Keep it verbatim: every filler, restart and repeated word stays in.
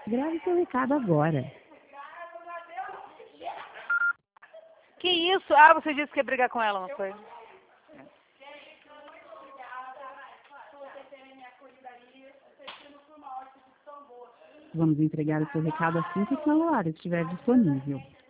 Grave seu recado agora. Que isso? Ah, você disse que ia brigar com ela, não foi? Vamos entregar o seu recado assim que o celular estiver disponível.